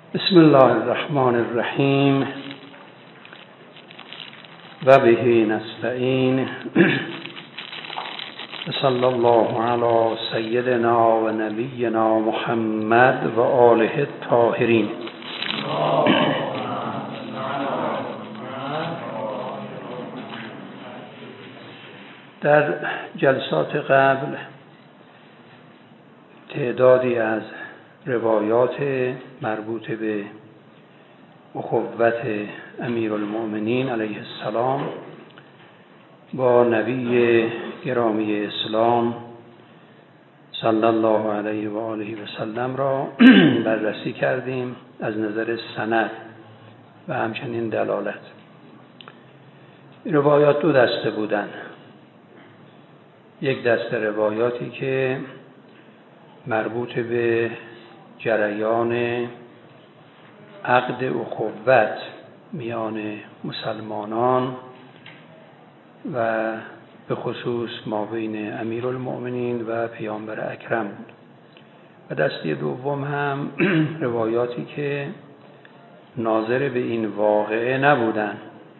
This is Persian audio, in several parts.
بسم الله الرحمن الرحیم و به نستعین صلی الله علی سیدنا و نبینا محمد و آله الطاهرین. در جلسات قبل تعدادی از روایات مربوط به اخوت امیرالمؤمنین علیه السلام با نبی گرامی اسلام صلی الله علیه و آله و سلم را بررسی کردیم از نظر سند و همچنین دلالت. روایات دو دسته بودند. یک دسته روایاتی که مربوط به جریان عقد اخوت میان مسلمانان و به خصوص ما بین امیرالمؤمنین و پیامبر اکرم بود و دسته دوم هم روایاتی که ناظر به این واقعه نبودن،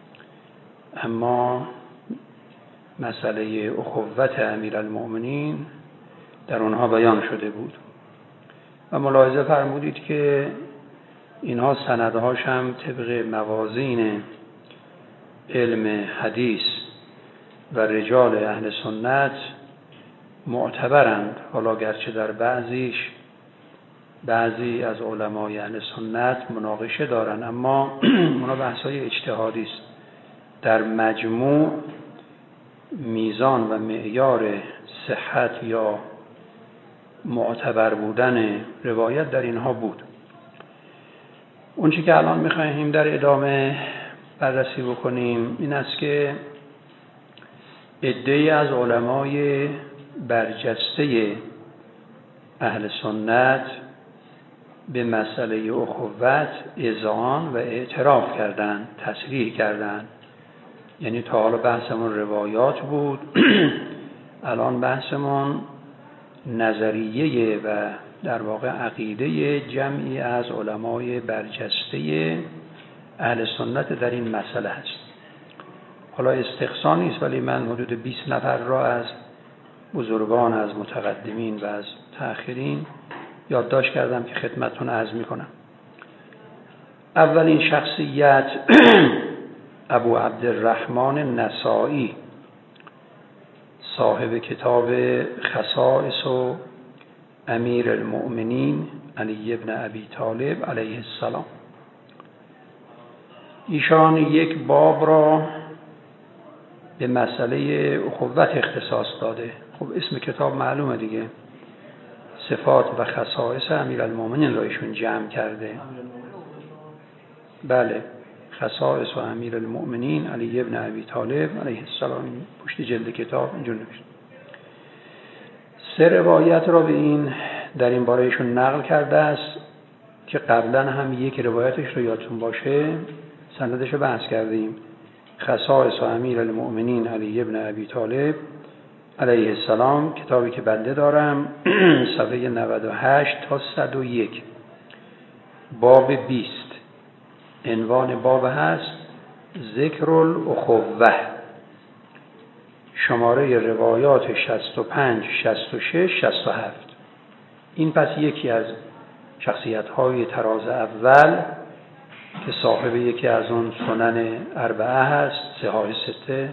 اما مسئله اخوت امیرالمؤمنین در اونها بیان شده بود و ملاحظه فرمودید که اینها سندهاش هم طبق موازین علم حدیث و رجال اهل سنت معتبرند. حالا گرچه در بعضی از علمای اهل سنت مناقشه دارند، اما اونا بحثای اجتهادی است. در مجموع میزان و معیار صحت یا معتبر بودن روایت در اینها بود. اون چی که الان می‌خوایم در ادامه بررسی بکنیم این است که عده‌ای از علمای برجسته اهل سنت به مسئله اخوت اذعان و اعتراف کردند، تصریح کردند. یعنی تا حالا بحثمون روایات بود، الان بحثمون نظریه و در واقع عقیده جمعی از علمای برجسته اهل سنت در این مسئله است. حالا استقصا نیست، ولی من حدود 20 نفر را از بزرگان، از متقدمین و از تأخیرین یادداشت کردم که خدمتتون عرض میکنم. اولین شخصیت ابو عبدالرحمن نسائی، صاحب کتاب خصائص و امیرالمؤمنین علی ابن ابی طالب علیه السلام. ایشان یک باب را به مسئله اخوت اختصاص داده. خب اسم کتاب معلومه دیگه، صفات و خصائص امیرالمؤمنین را ایشون جمع کرده. بله، خصائص و امیرالمؤمنین علی ابن ابی طالب علیه السلام، پشت جلد کتاب اینجور نوشته. 3 روایت را در این باره ایشون نقل کرده است که قبلا هم یک روایتش رو یادتون باشه سندش رو بحث کردیم. خصائص و امیرالمؤمنین علی ابن ابی طالب علیه السلام، کتابی که بنده دارم، صفحه 98 تا 101، باب 20. عنوان باب هست ذکر الاخوه، شماره روایات 65، 66، 67. این پس یکی از شخصیت‌های طراز اول که صاحب یکی از اون سنن اربعه هست، صحاح سته،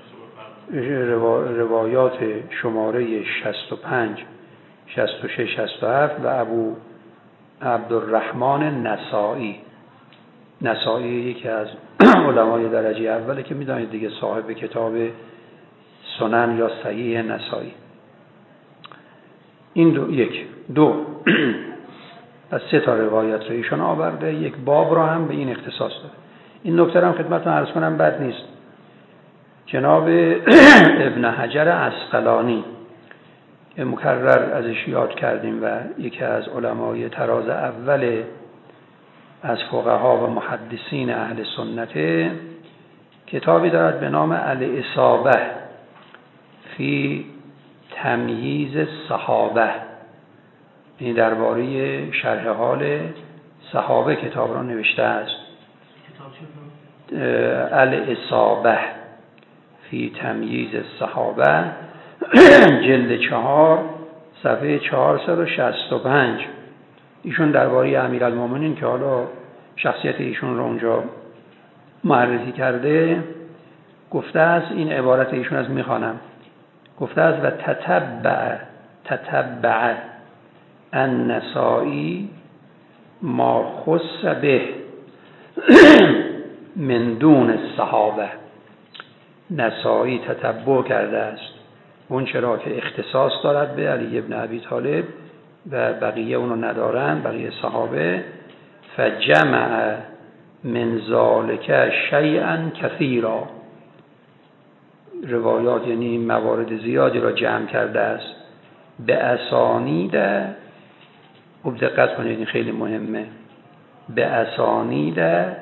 روایات شماره 65، 66، 67 و ابو عبدالرحمن نسائی یکی از علمای درجه اوله که میدانید دیگه، صاحب کتاب سنن یا صحیح نسائی. این دو از 3 تا روایت رو ایشون آورده، یک باب را هم به این اختصاص داده. این نکته هم خدمتتون عرض کنم بد نیست. جناب ابن حجر عسقلانی که مکرر ازش یاد کردیم و یکی از علمای طراز اول از فقها و محدثین اهل سنت، کتابی دارد به نام الاصابه فی تمییز الصحابه، این درباره شرح حال صحابه کتاب را نوشته است. الاصابه فی تمییز الصحابه جلد 4 صفحه 465. ایشون درباره امیرالمومنین که حالا شخصیت ایشون رو اونجا معرفی کرده گفته است، این عبارت ایشون از میخوانم، گفته است و تتبع النسائی ما خص به من دون الصحابه. نسائی تتبع کرده است اون چرا که اختصاص دارد به علی ابن ابی طالب و بقیه اونو ندارن، بقیه صحابه. فجمع من ذالک شیئا کثیرا، روایات یعنی موارد زیادی را جمع کرده است. به اسانید، خوب دقت کنید این خیلی مهمه، به اسانید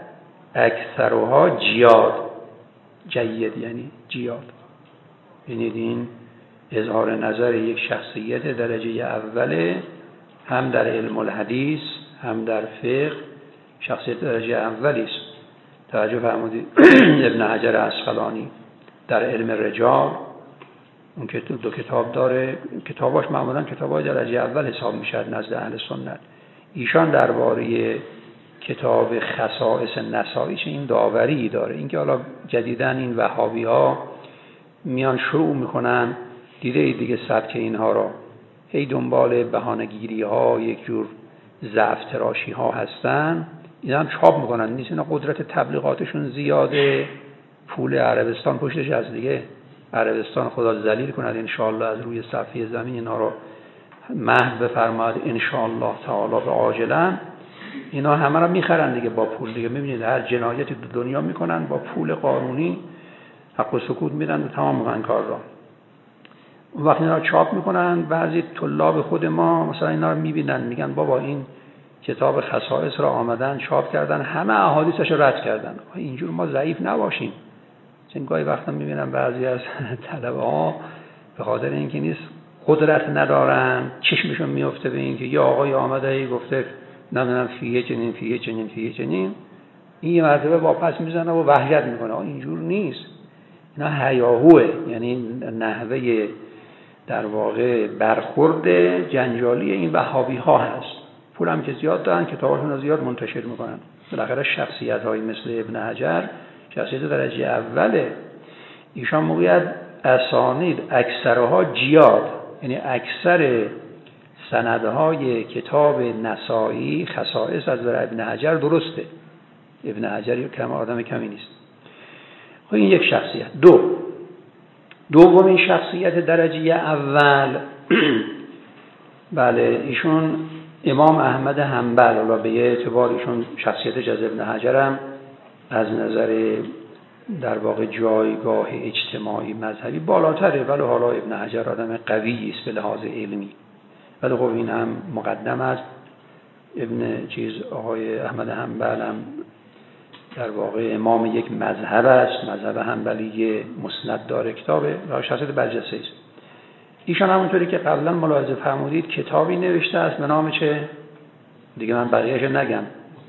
اکثرها جیاد، جید یعنی جیاد. ببینید این اظهار نظر یک شخصیت درجه اوله، هم در علم الحدیث هم در فقه شخصیت درجه اولی است. توجه فرمودید. ابن حجر عسقلانی در علم رجال اون که دو کتاب داره، کتاباش معمولا کتابای درجه اول حساب میشد نزد اهل سنت. ایشان درباره کتاب خصائص نسائیش این داوری داره، اینکه حالا جدیدن این وهابی ها میان شروع میکنن، دیگه سبک اینها را، هی دنبال بهانه‌گیری ها، یک جور ضعف تراشی ها هستن، اینا هم چاپ میکنن. نیست اینا قدرت تبلیغاتشون زیاده، پول عربستان پشتش از دیگه، عربستان خدا ذلیل کند انشاءالله، از روی صفحه زمین اینا رو محو بفرماد انشاءالله تعالی به عاجلا. اینا همه رو میخرن دیگه با پول دیگه. میبینید هر جنایتی تو دنیا میکنن با پول قانونی، حق و سکوت میدن و تمام میکنن کار را. اون وقت اینا رو چاپ میکنن. بعضی طلاب خود ما مثلا اینا رو میبینن میگن بابا این کتاب خصائص را آمدن چاپ کردن، همه احادیثش رو رد کردن، اینجور ما ضعیف نباشیم. چون گاهی وقتا میبینم بعضی از طلبه ها به خاطر اینکه نیست قدرت ندارن، چشمشون میفته به اینکه یا آقای آمده گفته نمیدونم فیه چنین، این یه مرتبه واپس میزنه و وحشت میکنه. اینجور نیست، اینا هیاهوه، یعنی نحوه در واقع برخورد جنجالی این وهابی ها هست. پول هم که زیاد دارن، کتاباشون رو زیاد منتشر میکنن. بالاخره شخصیت های مثل ابن حجر شخصیت درجه اوله. ایشان موقعیت اسانید اکثرها جیاد، یعنی اکثر سندهای کتاب نسائی خصائص از ابن حجر درسته. ابن حجر کم آدم کمی نیست. خب این یک شخصیت. دومین شخصیت درجه اول بله ایشون امام احمد حنبل. حالا به یه اعتبار ایشون شخصیتش از ابن حجر هم از نظر در واقع جایگاه اجتماعی مذهبی بالاتره، ولی حالا ابن حجر آدم قوی است به لحاظ علمی، ولی خب این هم مقدم است. آقای احمد حنبل هم در واقع امام یک مذهب است، مذهب حنبلی مسند داره، کتاب شخصیت برجسته است. ایشان همونطوری که قبلا ملاحظه فرمودید کتابی نوشته است به نام چه؟ دیگه من بقیه‌اش نگم.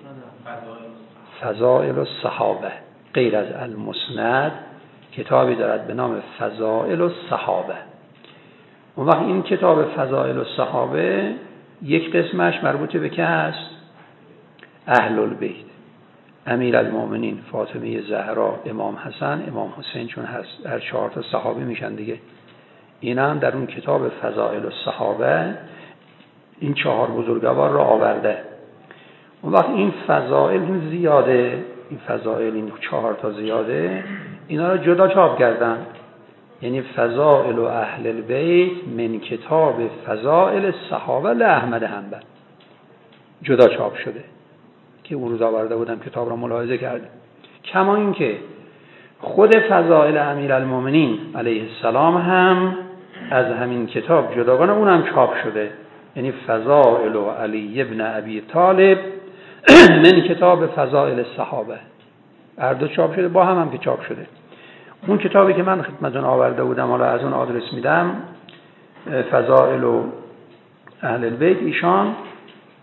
فضائل الصحابه. غیر از المسند کتابی دارد به نام فضائل الصحابه. اون وقت این کتاب فضائل الصحابه یک قسمش مربوط به که است؟ اهل البیت، امیرالمومنین، فاطمه زهرا، امام حسن، امام حسین، چون هست هر 4 تا صحابی میشن دیگه. این هم در اون کتاب فضائل الصحابه این 4 بزرگوار را آورده. اون وقت این فضائل زیاده، این فضائل این 4 تا زیاده، اینا رو جدا چاپ کردن. یعنی فضائل و اهل البیت من کتاب فضائل الصحابه لاحمد حنبل جدا چاپ شده که اون روز آورده بودم کتاب را ملاحظه کردیم. کما این که خود فضائل امیرالمومنین علیه السلام هم از همین کتاب جداگانه اون هم چاپ شده. یعنی فضائل و علی ابن ابی طالب من کتاب فضائل الصحابه هر دو چاپ شده، با هم که چاپ شده. اون کتابی که من خدمتتون آورده بودم، حالا از اون آدرس میدم، فضائل و اهل البیت، ایشان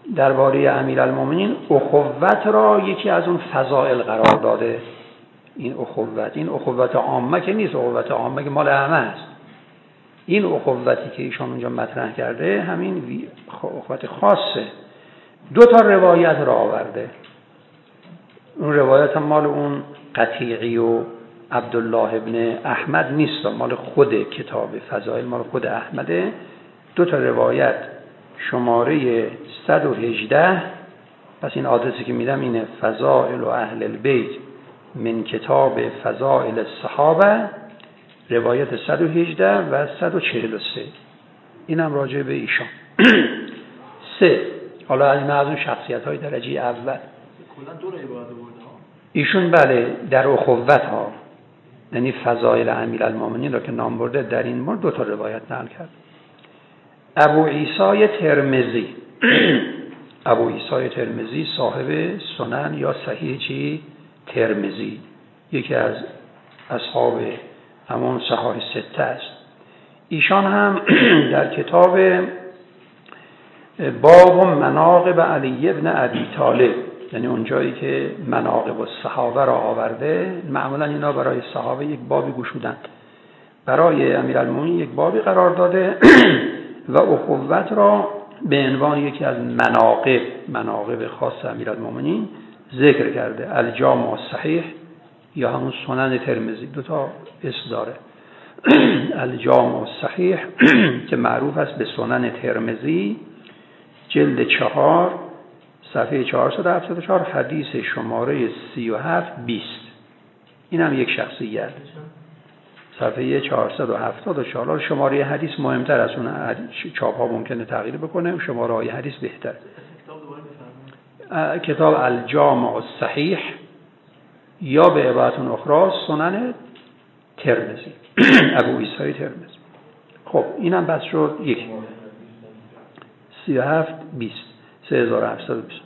درباره امیرالمومنین اخوت را یکی از اون فضائل قرار داده. این اخوت عامه که نیست، اخوت عامه که مال همه است. این اخوتی که ایشان اونجا مطرح کرده همین اخوت خاصه. 2 روایت را آورده. اون روایت هم مال اون قطیعی و عبدالله ابن احمد نیست، مال خود کتاب فضائل، مال خود احمده. 2 روایت شماره 118. پس این آدرسی که میدم اینه: فضائل و اهل البیت من کتاب فضائل الصحابه، روایت 118 و 143. اینم راجع به ایشان. 3. حالا از اون شخصیت‌های درجه اول کلا 2 روایت آورده ایشون. بله، در اخوت ها، یعنی فضائل امیرالمومنین را که نام برده در این مورد 2 روایت نقل کرد. ابو عیسی ترمذی ابو عیسی ترمذی صاحب سنن یا صحیح ترمذی، یکی از اصحاب همون صحاح 6 است. ایشان هم در کتاب باب مناقب علی ابن ابی طالب، یعنی اون جایی که مناقب الصحابه را آورده، معمولا اینا برای صحابه یک بابی گشودند، برای امیرالمومنین یک بابی قرار داده و اخوت را به عنوان یکی از مناقب خاص امیرالمومنین ذکر کرده. الجامع الصحیح یا همون سنن ترمذی، 2 اسم داره. الجامع الصحیح که معروف است به سنن ترمذی، جلد 4 صفحه 474، حدیث شماره 37-20. این هم یک شخصیت. صفحه 474. شماره حدیث مهمتر از اون چاپ ها ممکنه تغییر بکنه، شماره های حدیث بهتر. کتاب الجامع الصحیح یا به عبارت اخرى سنن ترمذی، ابو عیسی ترمذی. خب اینم بس شد. 37-20 3720.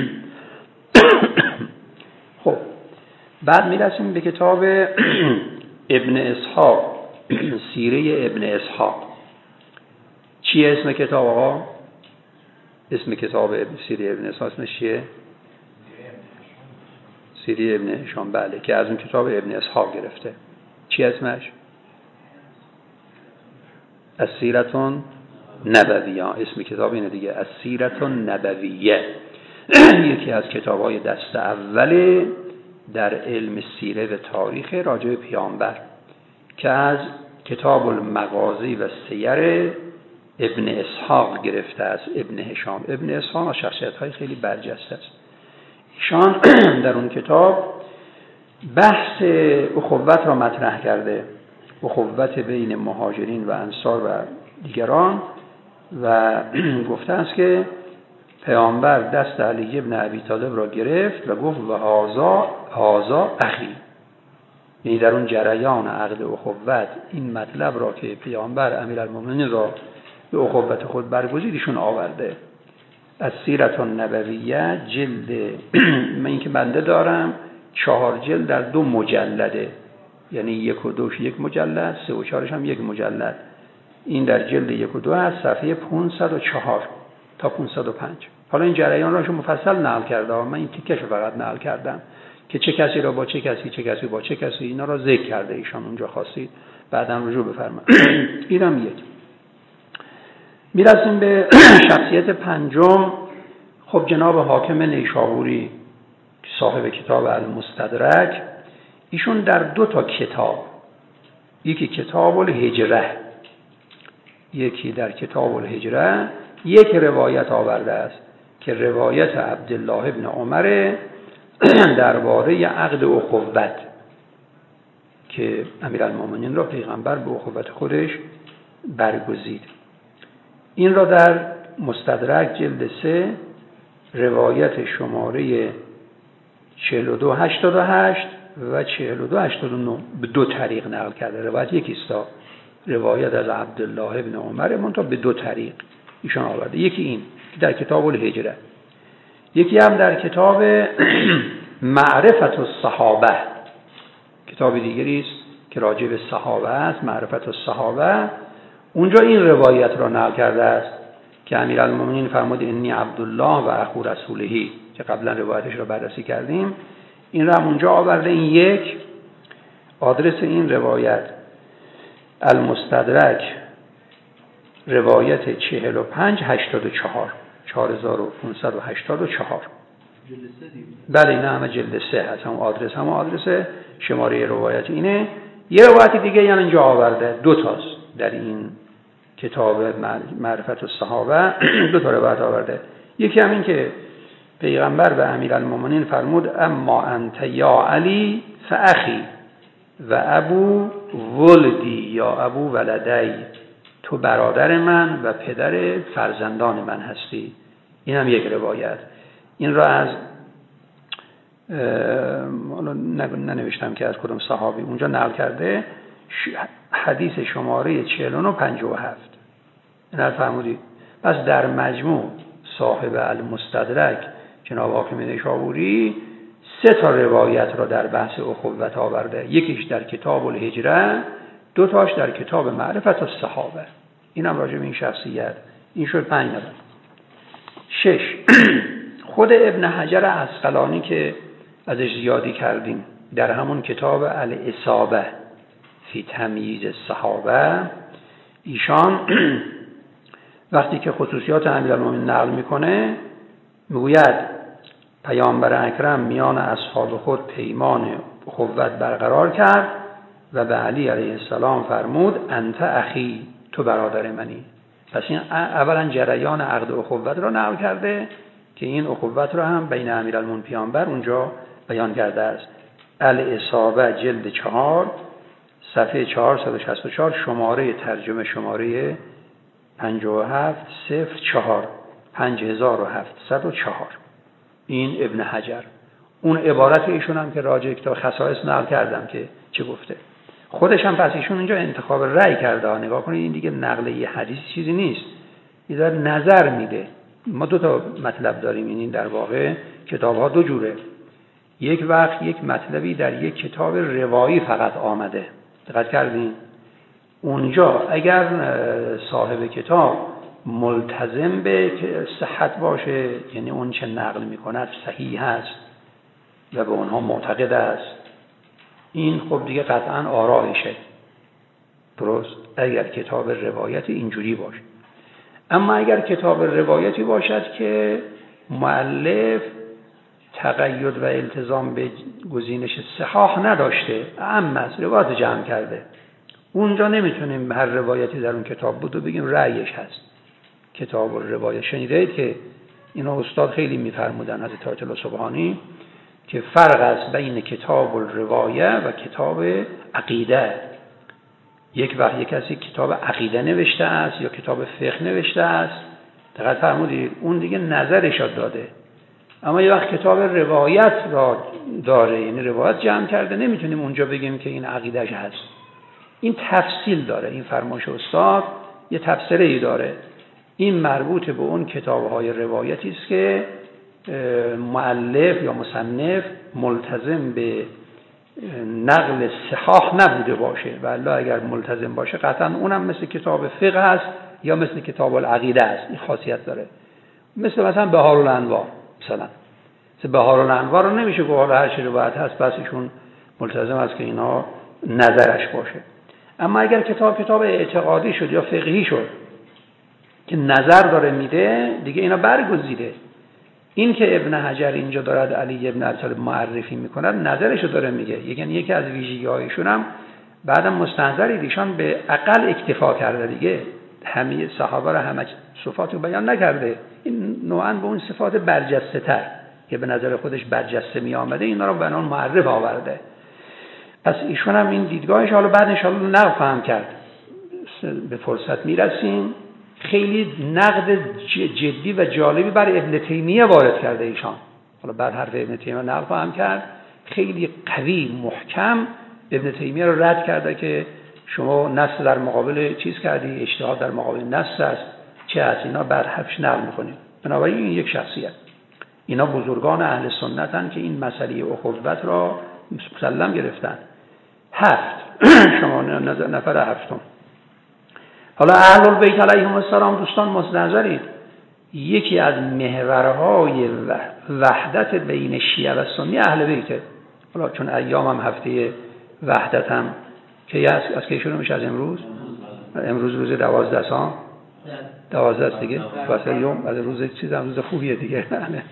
خب بعد میرسیم به کتاب ابن اسحاق، سیره ابن اسحاق. چیه اسم کتاب آقا؟ اسم کتاب سیره ابن اسحاق اسمش چیه؟ سیره ابن هشام. بله، که از اون کتاب ابن اسحاق گرفته. چی اسمش؟ السیرة نبویه. اسم کتاب اینه دیگه، السیرة نبویه. یکی از کتاب‌های دست اوله در علم سیره و تاریخ راجع به پیامبر که از کتاب المغازی و سیر ابن اسحاق گرفته است. ابن هشام. ابن اسحاق از شخصیت‌های خیلی برجسته است. ایشان در اون کتاب بحث اخوت را مطرح کرده، اخوت بین مهاجرین و انصار و دیگران، و گفته است که پیامبر دست علی ابن ابی طالب را گرفت و گفت و هازا اخی، یعنی در اون جریان عقد اخوت این مطلب را که پیامبر امیرالمومنین را به اخوت خود برگزید ایشون آورده. از سیرت النبویه جلد من این که بنده دارم 4 جلد در 2 مجلده، یعنی 1 و 2 یک مجلد، 3 و 4 هم یک مجلد. این در جلد 1 و 2 هست، صفحه 504 تا 505. حالا این جریان را شما مفصل نقل کرده، من این تیکش رو فقط نقل کردم که چه کسی را با چه کسی، چه کسی با چه کسی، اینا را ذکر کرده ایشان اونجا. خواستید بعداً رجوع بفرمایید. اینم یک. میرسیم به شخصیت 5. خب جناب حاکم نیشابوری صاحب کتاب المستدرک، ایشون در 2 کتاب، یکی کتاب الهجره، یکی در کتاب الهجره یک روایت آورده است که روایت عبدالله ابن عمر درباره عقد اخوت که امیرالمومنین را پیغمبر به اخوت خودش برگزید. این را در مستدرک جلد 3 روایت شماره 4288 و 4289 به 2 طریق نقل کرده. روایت یکیست، روایت از عبدالله ابن عمر منتها به 2 طریق ایشان آورده. یکی این که در کتاب الهجره، یکی هم در کتاب معرفت الصحابه، کتاب دیگری است که راجع به صحابه است، معرفت الصحابه. اونجا این روایت را نقل کرده است که امیرالمومنین فرمود انی عبدالله و اخو رسولهی که قبلا روایتش رو بررسی کردیم. این رو هم اونجا آورده. این یک آدرس این روایت المستدرک روایت 4584 4584. بله این همه جلد 3 هست. هم آدرس هم آدرس شماره روایت اینه. یه روایت دیگه یعنی اینجا آورده، دو تاست در این کتاب معرفت الصحابه. دو تا روایت آورده. یکی همین که پیغمبر به امیرالمومنین فرمود اما انت یا علی فاخی و ابو ولدی یا ابو ولدی، تو برادر من و پدر فرزندان من هستی. این هم یک روایت. این را از ننوشتم که از کدوم صحابی اونجا نقل کرده، حدیث شماره 4957. این را فرمودید. پس در مجموع صاحب المستدرک جناب حاکم نیشابوری 3 تا روایت را در بحث اخوت آورده. یکیش در کتاب الهجره، 2 تاش در کتاب معرفت الصحابه. اینم راجع به این شخصیت. این شد 5 نفر. 6 خود ابن حجر عسقلانی که ازش زیادی کردیم در همون کتاب الاصابه فی تمییز الصحابه، ایشان وقتی که خصوصیات امیرالمومنین نقل میکنه میگوید پیامبر اکرم میان اصحاب خود پیمان اخوت برقرار کرد و به علی علیه السلام فرمود انت اخی، تو برادر منی. پس این اولا جریان عقد اخوت را نقل کرده که این اخوت را هم بین امیرالمومنین پیامبر اونجا بیان کرده است. الاصابه جلد 4 صفحه 464 شماره ترجمه شماره 5704 5704. این ابن حجر. اون عبارت ایشون هم که راجع کتاب خصائص نقل کردم که چه گفته. خودش هم پس ایشون اینجا انتخاب رأی کرده. نگاه کنید این دیگه نقل یه حدیث چیزی نیست، یه داره نظر میده. ما 2 تا مطلب داریم. این در واقع کتاب ها 2 جوره. یک وقت یک مطلبی در یک کتاب روایی فقط آمده، دقت کردین؟ اونجا اگر صاحب کتاب ملتزم به صحت باشه، یعنی اون چه نقل میکند صحیح هست و به اونها معتقد است، این خب دیگه قطعا آرایشه، درست؟ اگر کتاب روایت اینجوری باشه. اما اگر کتاب روایتی باشد که مؤلف تقید و التزام به گزینش صحاح نداشته، اما از روایت جمع کرده، اونجا نمیتونیم هر روایتی در اون کتاب بود و بگیم رأیش هست. کتاب الروایت شنیدید که اینا استاد خیلی میفرمودن از آیت الله سبحانی که فرق است بین کتاب الروایه و کتاب عقیده. یک وقت یک کسی کتاب عقیده نوشته است یا کتاب فقه نوشته است، دقت فرمودید، اون دیگه نظرش داده. اما یک وقت کتاب روایت را داره، یعنی روایت جمع کرده، نمیتونیم اونجا بگیم که این عقیدهش هست. این تفصیل داره. این فرمایش استاد یه تفسیری داره. این مربوط به اون کتاب‌های روایتی است که مؤلف یا مصنف ملتزم به نقل صحاح نبوده باشه. ولی اگر ملتزم باشه قطعا اونم مثل کتاب فقه است یا مثل کتاب العقیده است. این خاصیت داره. مثلا بهار الانوار، مثلا بهار الانوار رو نمیشه گفت هر چی روایت هست بس ایشون ملتزم است که اینا نظرش باشه. اما اگر کتاب اعتقادی شد یا فقهی شد که نظر داره میده، دیگه اینا برگزیده. این که ابن حجر اینجا دارد علی ابن ابی طالب معرفی میکنه، نظرشو داره میگه. یعنی یکی از ویژگی‌هایشون هم بعدم مستنظرید ایشان به عقل اکتفا کرده دیگه. همه صحابه را همه صفات رو بیان نکرده. این نوعاً به اون صفات برجسته تر که به نظر خودش برجسته می آمده اینا رو به عنوان معرف آورده. پس ایشون هم این دیدگاهش حالا بعد ان شاءالله نقد خواهم کرد. به فرصت میرسیم. خیلی نقد جدی و جالبی بر ابن تیمیه وارد کرده ایشان. حالا بعد حرف ابن تیمیه نقد خواهم کرد. خیلی قوی محکم ابن تیمیه رو رد کرده که شما نص در مقابل چیز کردی، اجتهاد در مقابل نص است، چه از اینا بعد حرفش نقل می‌کنید. بنابراین این یک شخصیت. اینا بزرگان اهل سنتن که این مسئله اخوت را مسلم گرفتن. 7 شما نفر هفتم. حالا اهل البیت علیهم السلام دوستان مستنظرید. یکی از محورهای وحدت بین شیعه و سنی اهل بیته. حالا چون ایام هم هفته وحدت هم که از کی شروع میشه؟ از امروز روز 12 دیگه، واسه یوم از روز روز خوبیه دیگه.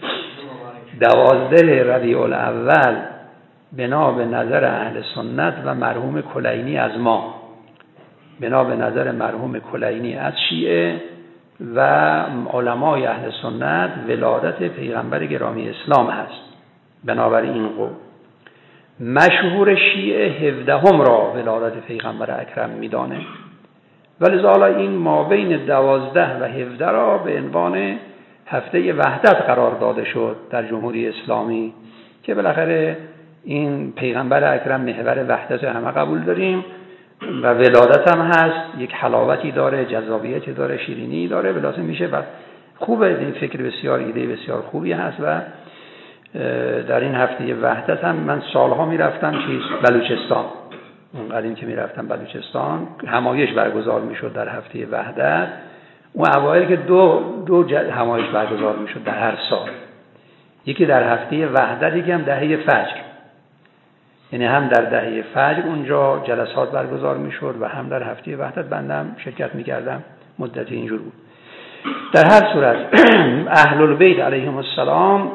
12 ربیع الاول بنا به نظر اهل سنت و مرحوم کلینی از ما، بنا به نظر مرحوم کلینی از شیعه و علمای اهل سنت ولادت پیغمبر گرامی اسلام هست. بنابراین این قول مشهور شیعه 17 را ولادت پیغمبر اکرم میدانه، ولذا این ما بین 12 و 17 را به عنوان هفته وحدت قرار داده شد در جمهوری اسلامی که بالاخره این پیغمبر اکرم محور وحدت همه قبول داریم و ولادت هم هست، یک حلاوتی داره، جذابیتی داره، شیرینی داره، بلاسه میشه و خوبه. این فکر بسیار ایده بسیار خوبی هست و در این هفته وحدت هم من سالها میرفتم بلوچستان، اون قدیم که میرفتم بلوچستان همایش برگزار میشد در هفته وحدت. اون اوایل که دو همایش برگزار میشد در هر سال، یکی در هفته وحدت، یکی هم دهه فجر، یعنی هم در دهه فجر اونجا جلسات برگزار میشد و هم در هفته وحدت بندم شرکت میکردم. مدت اینجور بود. در هر صورت اهل البیت علیهم السلام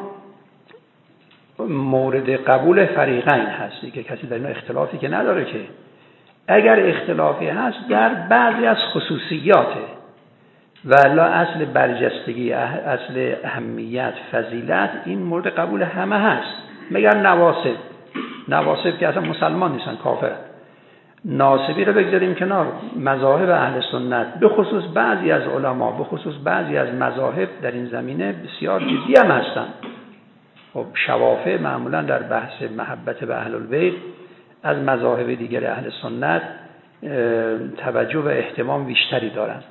مورد قبول فریقین هستی که کسی در این اختلافی که نداره، که اگر اختلافی هست در بعضی از خصوصیاته و الا اصل برجستگی، اصل اهمیت، فضیلت این مورد قبول همه هست، مگر نواصب که اصلا مسلمان نیستن، کافر. ناصبی رو بگذاریم کنار. مذاهب اهل سنت به خصوص بعضی از علما، به خصوص بعضی از مذاهب در این زمینه بسیار جدی هم هستن. خب شوافع معمولا در بحث محبت به اهل البیت از مذاهب دیگر اهل سنت توجه و اهتمام بیشتری دارن.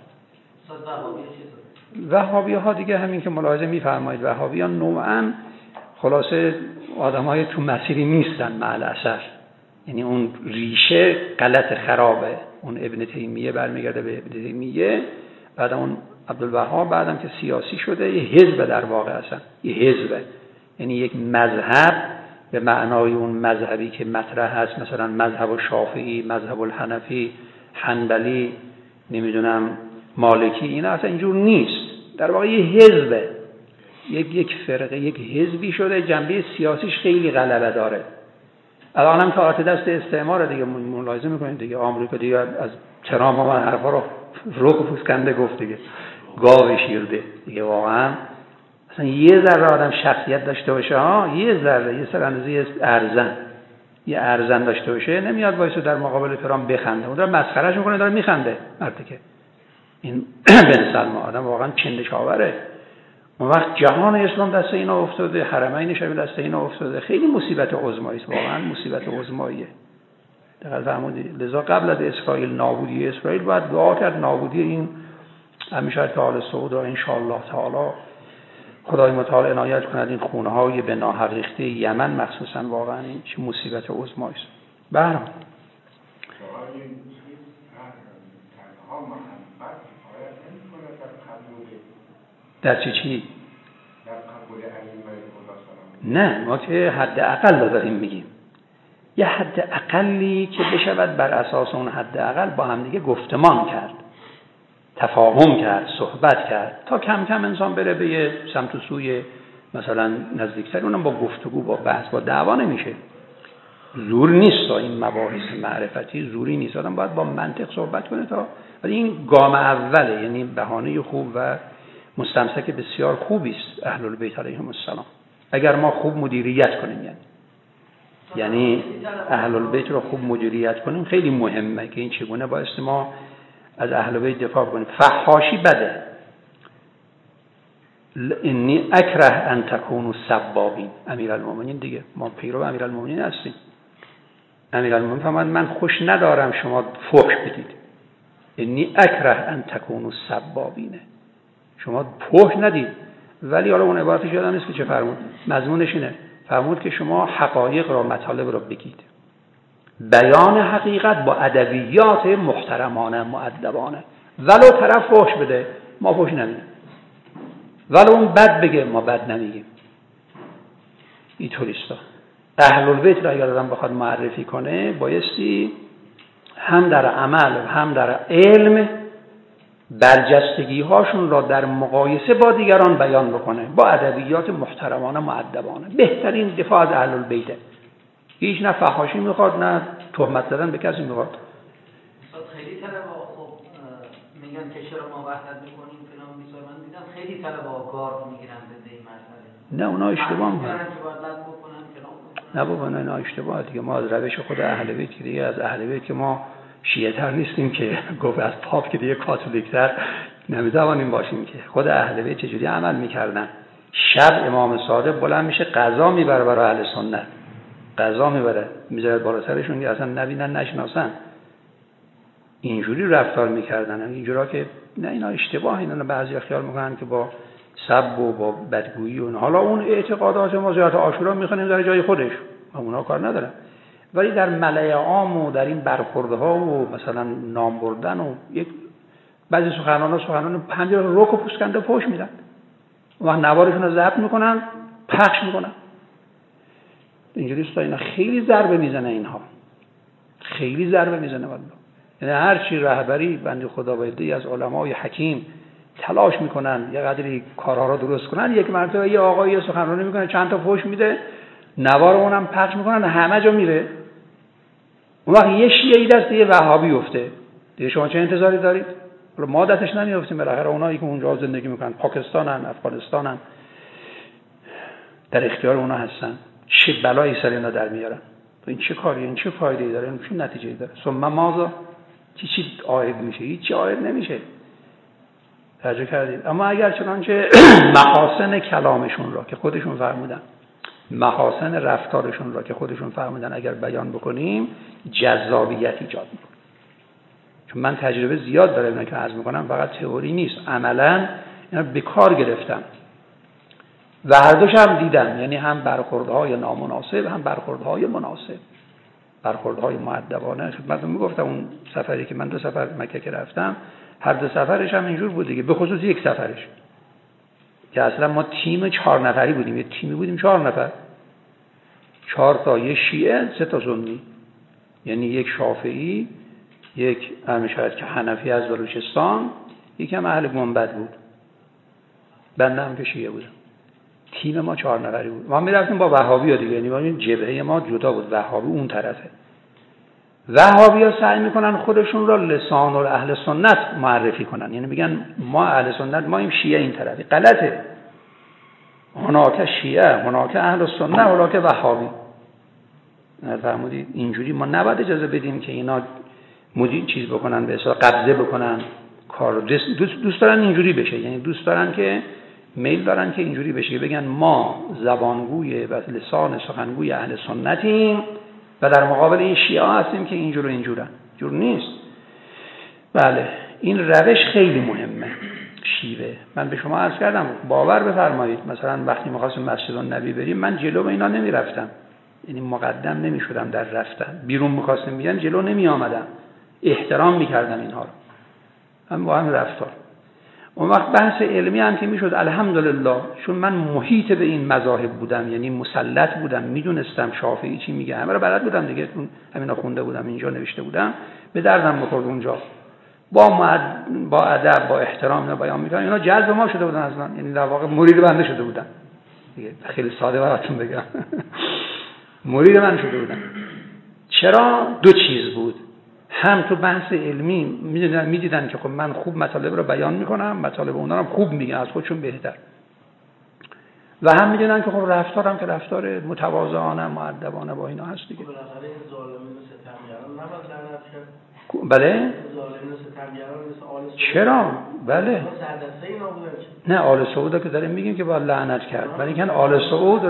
وهابی ها دیگه همین که ملاحظه میفرمایید، وهابی ها نوعا خلاصه آدمای تو مسیری نیستن مع الاسف، یعنی اون ریشه غلط خرابه. اون ابن تیمیه برمیگرده به ابن تیمیه، بعد اون عبدالوهاب بعدم که سیاسی شده، یه حزب در واقع اصلا یه حزبه، یعنی یک مذهب به معنای اون مذهبی که مطرح هست، مثلا مذهب شافعی، مذهب الحنفی، حنبلی، نمیدونم مالکی، اینا اصلا اینجور نیست. در واقع یه حزبه، یک فرقه، یک حزبی شده، جنبه سیاسیش خیلی غلبه داره. الان هم تحت دست استعمار دیگه، ملاحظه میکنید دیگه، آمریکا دیگه از ترامپ هم حرفا رو رک و پوسکنده گفت دیگه، گاو شیرده دیگه. واقعا اصلا یه ذره آدم شخصیت داشته باشه، یه ذره، یه سر اندازه یه ارزن داشته باشه، نمیاد وایسو در مقابل ترامپ بخنده، اون داره مسخرهش میکنه، داره میخنده. مرد که این بن سلمان آدم واقعا چندشاوره. اون وقت جهان اسلام دست اینا افتاده، حرمین شریف دست اینا افتاده، خیلی مصیبت عظمایی است، واقعا مصیبت عظماییه. دقیقاً فرمودید. لذا قبل از اسرائیل، نابودی اسرائیل، باید دعا کرد نابودی این همیشه تعالی سعود را ان شاء الله تعالی خدای متعال عنایت کند این خونه‌های به ناحق ریخته یمن مخصوصا، واقعا این چه مصیبت عظمایی است. بله در چی؟ نه، ما که حد اقل داریم میگیم، یه حد اقلی که بشود بر اساس اون حد اقل با هم دیگه گفتمان کرد، تفاهم کرد، صحبت کرد، تا کم کم انسان بره به یه سمت و سوی مثلا نزدیکتر. اونم با گفتگو، با بحث، با دعوا نمیشه. زور نیست این مباحث معرفتی، زوری نیست. آدم باید با منطق صحبت کنه تا، ولی این گام اوله، یعنی بهانه خوب و مستمسک بسیار خوبی است اهل البیت علیهم السلام. اگر ما خوب مدیریت کنیم، یعنی اهل البیت رو خوب مدیریت کنیم، خیلی مهمه که این چگونه بایستی ما از اهل بیت دفاع کنیم. فحاشی بده. انی اکره ان تکونوا سبابین. امیرالمومنین دیگه، ما پیرو امیرالمومنین هستیم. امیرالمومنین فرمود من خوش ندارم شما فحش بدید. انی اکره ان تکونوا سبابین. شما فحش ندید. ولی حالا اون عبارتش یادم نیست که چه فرمود. مضمونش اینه. فرمود که شما حقایق را، مطالب را بگید. بیان حقیقت با ادبیات محترمانه، مؤدبانه. ولو طرف فحش بده، ما فحش نمیدیم. ولی اون بد بگه ما بد نمیگیم. اینطوریست. اهل البیت را اگر آدم بخواد معرفی کنه بایستی هم در عمل و هم در علم برجستگی هاشون را در مقایسه با دیگران بیان بکنه، با ادبیات محترمانه مؤدبانه. بهترین دفاع از اهل البیت. هیچ نه فحاشی میخواد نه تهمت زدن به کسی میخواد. خیلی طلبه خب میگن که چرا ما وحدت میکنیم فلان بیسار، من دیدم خیلی طلبه گارد میگیرن به این مسئله. نه اونا اشتباه میکنن. نه بابا نه اشتباه دیگه. ما از روش خود اهل بیت که دیگه از اهل بیت که ما شیعه تر نیستیم که گفت از پاپ که دیگه کاتولیک تر نمی‌توانیم باشیم که. خود اهل بیت چجوری عمل میکردن؟ شب امام صادق بلند میشه قضا میبره برای اهل سنت، قضا میبره میذاره بالا سرشون که اصلا نبینن نشناسن. اینجوری رفتار میکردن. اینجورا که نه اینا اشتباه. اینا بعضی خیال میکنن که با سب و با بدگویی و حالا اون اعتقادات ما زیارت عاشورا میخونیم در جای خودش، اونا کار ندارن. ولی در ملأ عام و در این برخوردها و مثلا نام بردن و یک بعضی سخنران همینجوری رک و پوسکنده پوش میدن و نوارشون رو ضبط میکنن پخش میکنن. اینجوری است. اینا خیلی ضربه میزنه، اینها خیلی ضربه میزنه والله. یعنی هر چی رهبری بنده خدا بایدی از علمای حکیم تلاش میکنن یه قدری کارها رو درست کنن، یک مرتبه یه آقای سخنرانی میکنه چند تا فوش میده، نوار اونم پخش میکنن همه جا میره. اون وقت یه شیعه‌ای دست یه وهابی افته، دیگه شما چه انتظاری دارید؟ ما دستش نمیافتیم. بالاخره اونایی که اونجا زندگی میکنن پاکستانن، افغانستانن، در اختیار اونا هستن. چه بلایی سر اینا در میارن. این چه کاریه؟ این چه فایده‌ای داره؟ این چه نتیجه‌ای داره؟ ثم ماذا؟ چی عاید میشه؟ هیچ عاید نمیشه. توجه کردید؟ اما اگر چنانچه محاسن کلامشون را که خودشون فرمودن، محاسن رفتارشون را که خودشون فرمودن اگر بیان بکنیم جذابیت ایجاد میکنه. چون من تجربه زیاد دارم اینا که عرض میکنم، فقط تئوری نیست، عملا اینا به کار گرفتم و هر دوش هم دیدم. یعنی هم برخوردهای نامناسب هم برخوردهای مناسب، برخوردهای مؤدبانه. خدمتتون میگفتم اون سفری که من 2 سفر مکه که رفتم، هر 2 سفرش هم اینجور بود دیگه، به خصوص یک سفرش که اصلا ما تیم 4 نفری بودیم. یه تیمی بودیم 4 نفر، 4 تا، یه شیعه 3 تا سنی، یعنی یک شافعی، یک شاید که حنفی از بلوچستان، یکم اهل گنبد بود، بنده هم که شیعه بودم. تیم ما 4 نفری بود. ما میرفتیم با وهابی ها دیگه، یعنی ما این جبهه ما جدا بود، وهابی اون طرفه. وهابی ها سعی میکنن خودشون را لسان اهل سنت معرفی کنن، یعنی میگن ما اهل سنت، ما این شیعه این طرفی. غلطه. هناک شیعه، هناک اهل سنت، هناک وهابی. فهمیدید؟ اینجوری ما نباید اجازه بدیم که اینا مدیر چیز بکنن، به اصطلاح قبضه بکنن کار. دوست دارن اینجوری بشه، یعنی دوست دارن که میل دارن که اینجوری بشه، بگن ما زبانگوی و لسان سخنگوی اهل سنتیم و در مقابل این شیعه هستیم که اینجور و اینجورن. جور نیست. بله این روش خیلی مهمه. شیوه من به شما عرض کردم، باور بفرمایید مثلا وقتی می‌خواستیم مسجد النبی بریم، من جلو به اینا نمی‌رفتم، یعنی مقدم نمی‌شدم در رفتن. بیرون می‌خواستیم بیان جلو نمی‌آمدم، احترام می‌کردم اینها رو، هم با هم رفتار. اون وقت بحث علمی هم که میشد الحمدلله، چون من محیط به این مذاهب بودم، یعنی مسلط بودم، میدونستم شافعی چی میگه، همه رو بلد بودم دیگه، همینا خونده بودم، اینجا نوشته بودم، به دردم بخورد اونجا. با ادب با احترام بیان میکنن. اینا جذب ما شده بودن اصلا، یعنی در واقع مرید بنده شده بودن دیگه. خیلی ساده براتون بگم مرید من شده بودن. چرا؟ 2 چیز بود. هم تو بحث علمی میدیدن که خب من خوب مطالب رو بیان میکنم، مطالب اونا رو خوب میگن، از خودشون بهتر. و هم میدونن که خب رفتارم که رفتار متواضعانه مؤدبانه با اینا هست دیگه. بالاخره این ظالمین و ستمگران نباید لعنت کرد. بله؟ ظالمین و ستمگران مثل آل سعود. چرا؟ بله. سردسته اینا بودن. نه آل سعود که داریم میگیم که باید لعنت کرد. ولی که آل سعود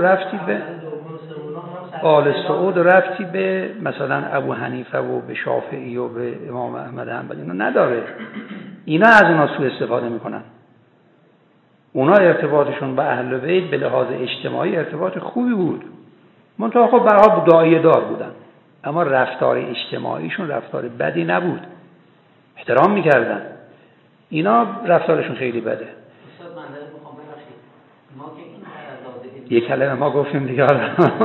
رفتی به مثلا ابو حنیفه و به شافعی و به امام احمد حنبلی اینا نداره. اینا از اونا سوء استفاده میکنن. اونا ارتباطشون با اهل بیت به لحاظ اجتماعی ارتباط خوبی بود، منتها خب برها داعیه دار بودن، اما رفتار اجتماعیشون رفتار بدی نبود، احترام میکردن. اینا رفتارشون خیلی بده. استاد من میخوام ببخشید یک کلمه ما گفتیم دیگه. ما که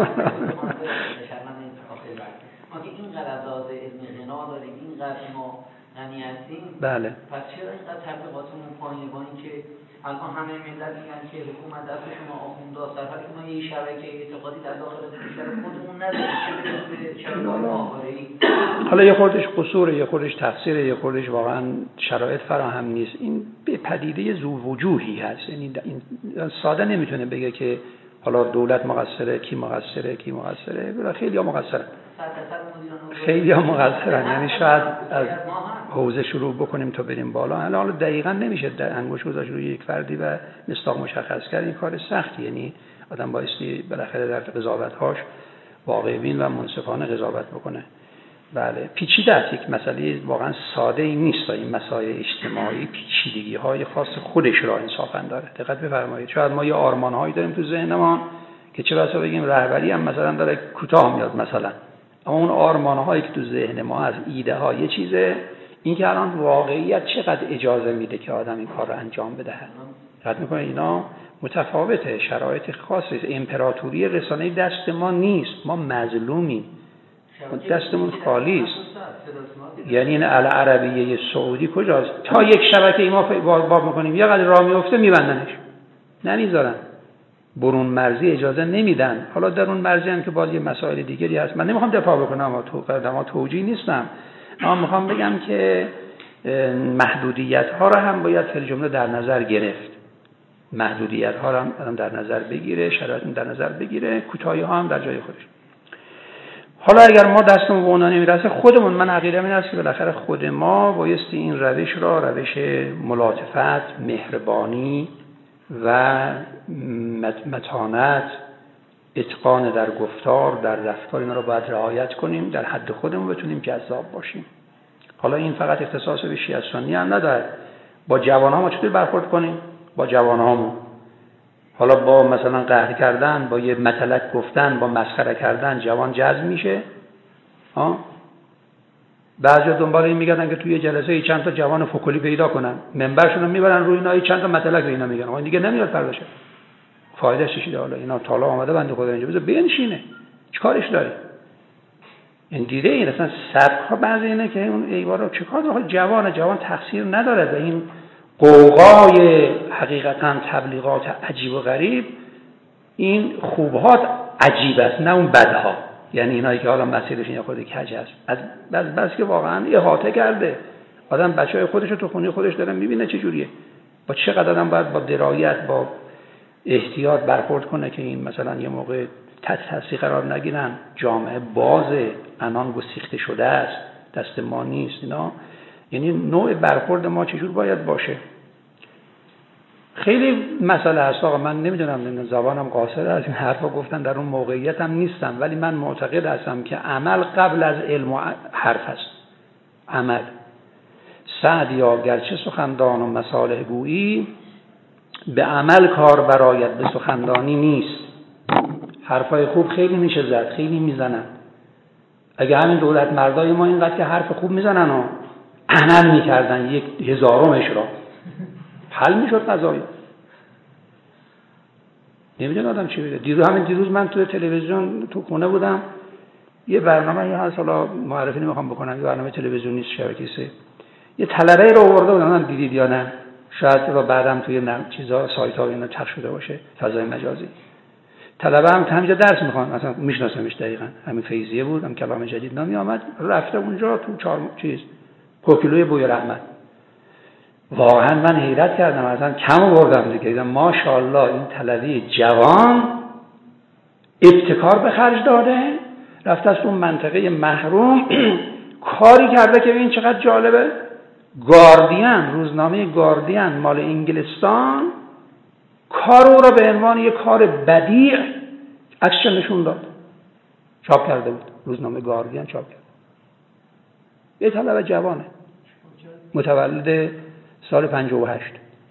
این قرارداد علم غنا داریم، اینقدر ما غنی هستیم، بله. پس چرا اینقدر تبلیغاتمون پایینه؟ با اینکه الان همه ملت میگن که حکومت دست شما آخوندا در حالی که ما یه شبکه اعتقادی در داخل کشور خودمون نداریم، چه به شبکه‌های ماهواره‌ای. حالا یه خوردش قصوره، یه خوردش تقصیره، یه خوردش واقعا شرایط فراهم نیست. این به پدیده ذو وجوهی هست. یعنی این ساده نمیتونه بگه که حالا دولت مقصره، کی مقصره، کی مقصره. خیلی ها مقصرن. خیلی ها مقصرن. یعنی شاید از حوزه شروع بکنیم تا بریم بالا. حالا دقیقاً نمیشه در انگشت گذاشت روی یک فردی و مصداق مشخص کرد. این کار سختی. یعنی آدم بایستی بالاخره در قضاوت‌هاش واقع بین و منصفانه قضاوت بکنه. بله، پیچیده است. یک مسئله واقعا ساده ای نیست. این مسائل اجتماعی پیچیدگی‌های خاص خودش را انصافاً داره. دقت بفرمایید. شاید ما یه آرمان‌هایی داریم تو ذهن ما که چه بسا بگیم رهبری هم مثلا داره کوتاه میاد مثلا. اما اون آرمان‌هایی که تو ذهن ما از ایده ها یه چیزه، این که الان واقعیت چقدر اجازه میده که آدم این کار رو انجام بده. دقت می‌کنید اینا متفاوته، شرایط خاصی است. امپراتوری رسانه‌ای دست ما نیست. ما مظلومیم. دستمون خالی است. یعنی این العربیه سعودی کجاست؟ تا یک شبکه ما باب میکنیم یه قدر راه میفته میبندنش، نمیذارن. برون مرزی اجازه نمیدن. حالا در اون مرزی هم که باز یه مسائل دیگری هست. من نمیخوام دفاع بکنم، اما توجیه نیستم. اما میخوام بگم که محدودیت ها رو هم باید فی الجمله در نظر گرفت. محدودیت ها رو هم در نظر بگیره، شرایط در نظر بگیره، کوتاهی ها هم در جای خودش. حالا اگر ما دستمون به اونا نمیرسه، خودمون، من عقیده‌ام این است که بالاخره خود ما بایستی این روش را، روش ملاطفت، مهربانی و متانت، اتقان در گفتار، در رفتار، اینا رو باید رعایت کنیم، در حد خودمون بتونیم جذاب باشیم. حالا این فقط اختصاص به شیعه سنی هم نداره. با جوان‌ها ما چطور برخورد کنیم؟ با جوان‌هامون. حالا با مثلا قهر کردن، با یه مطلق گفتن، با مسخره کردن جوان جذب میشه؟ بعضیا دنبال این میگردن که توی جلسه چند تا جوان فکلی پیدا کنن، منبرشون رو میبرن روی اینا، چند تا مطلق به اینا میگن. آقا دیگه نمیاد پرداشه. فایدهش چیه؟ حالا اینا طالا اومده بنده خدا اینجا بذار بنشینه. چیکارش داره؟ این دیده این اصلا سبک ها بعضی اینه که اون ایوارا چیکار داره؟ جوان تقصیر نداره و این قوقای حقیقتا تبلیغات عجیب و غریب، این خوبها عجیب است نه اون بدها. یعنی اینایی که حالا مسیرش این خود کج است، بس که واقعا احاطه کرده. آدم بچهای خودش رو تو خونه خودش داره میبینه چه جوریه. با چقدر آدم باید با درایت، با احتیاط برخورد کنه که این مثلا یه موقع تحصیل قرار نگیرن. جامعه بازه، انان گسیخته شده است، دست ما نیست اینا. یعنی نوع برخورد ما چجور باید باشه. خیلی مسئله هست آقا. من نمیدونم، زبانم قاصر از این حرفا گفتن، در اون موقعیتم نیستم، ولی من معتقد هستم که عمل قبل از علم و حرف است. عمل. سعدیا گرچه سخندان و مصالح گویی، به عمل کار برآید به سخندانی نیست. حرفای خوب خیلی میشه زد، خیلی میزنن. اگه همین دولت مردای ما اینقدر که حرف خوب میزنن و عمل میکردن 1/1000ش را، حل میشد قضایی. نمیدونم آدم چی بگه. دیروز من تو تلویزیون تو خونه بودم، یه برنامه یه هست، حالا معرفی نمیخوام بکنم، یه برنامه تلویزیونی شبکه 3، یه طلبه رو آورده بودن، دیدید یا نه؟ شاید بعدم توی چیزا سایت‌ها اینا چرخ شده باشه، فضای مجازی. طلبه هم همینجا درس میخوان، مثلا میشناسمش دقیقاً، همین فیضیه بود، هم کلام جدید نامی آمد، رفته اونجا تو کوکیلوی بوی رحمت. واقعا من حیرت کردم، اصلا کم آوردم دیگه. دیدم ماشاءالله این طلبی جوان ابتکار به خرج داده، رفته از اون منطقه محروم کاری کرده که این چقدر جالبه. گاردین، روزنامه گاردین مال انگلستان، کار او را به عنوان یک کار بدیع عکسش نشون داد، چاپ کرده بود. روزنامه گاردین چاپ کرد. یه طلبه جوانه، متولد سال 58.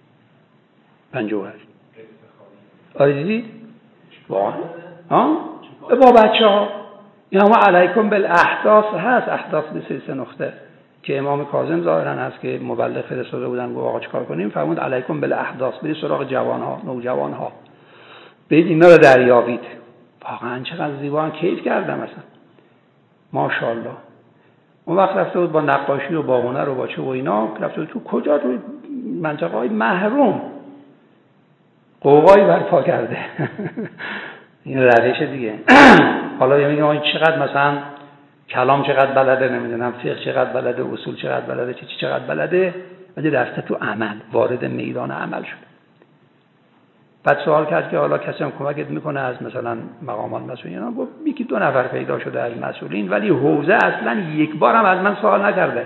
آره دیدید؟ واقعا؟ با بچه ها این همه علیکم بالاحداث هست، احداث به 3 نقطه که امام کاظم ظاهرا هست که مبلغ فرستاده بودن گفت آقا چیکار کنیم، فرمود علیکم بالاحداث، برید سراغ جوان ها، نوجوان ها، برید اینا رو دریابید. واقعا چقدر زیبا، کیف کردم اصلا، ماشاءالله. اون وقت رفته بود با نقاشی و با هنر و با چه و اینا، رفته بود تو کجا، تو منطقه های محروم قوقایی برپا کرده. این روش دیگه. حالا میگم این چقدر مثلا کلام چقدر بلده، نمیدونم فقه چقدر بلده، اصول چقدر بلده، چی چقدر بلده، ولی رفته تو عمل، وارد میدان عمل شد. بعد سوال کرد که حالا کسی هم کمکت میکنه از مثلا مقامات مسئولین؟ گفت یکی دو نفر پیدا شده از مسئولین، ولی حوزه اصلا یک بار هم از من سوال نکرده.